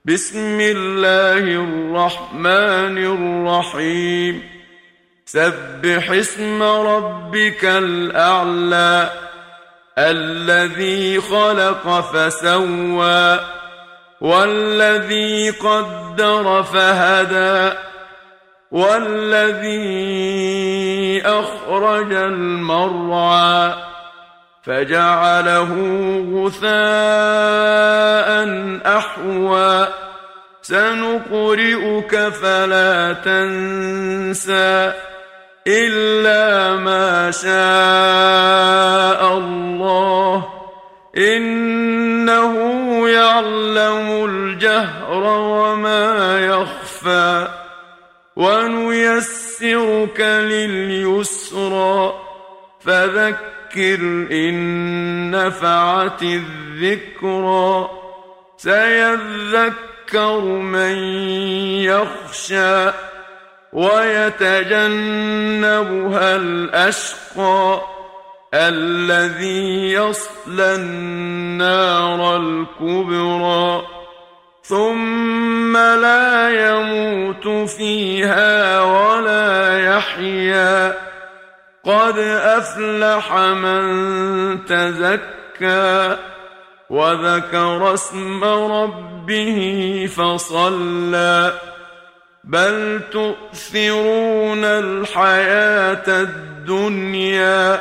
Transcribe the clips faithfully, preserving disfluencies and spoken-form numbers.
بسم الله الرحمن الرحيم سبح اسم ربك الأعلى الذي خلق فسوى والذي قدر فهدى والذي أخرج المرعى فجعله غثاء أحوى سنقرئك فلا تنسى إلا ما شاء الله إنه يعلم الجهر وما يخفى ونيسرك لليسرى فذكر إن نفعت الذكرى سيذكر من يخشى ويتجنبها الأشقى الذي يصلى النار الكبرى ثم لا يموت فيها ولا يحيا قد أفلح من تزكى وذكر اسم ربه فصلى بل تؤثرون الحياة الدنيا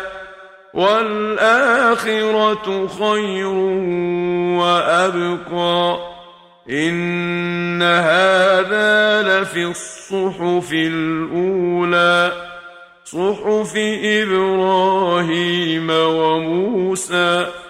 والآخرة خير وأبقى إن هذا لفي الصحف الأولى صحف إبراهيم وموسى